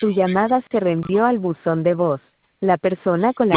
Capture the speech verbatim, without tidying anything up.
Su llamada se reenvió al buzón de voz. La persona con la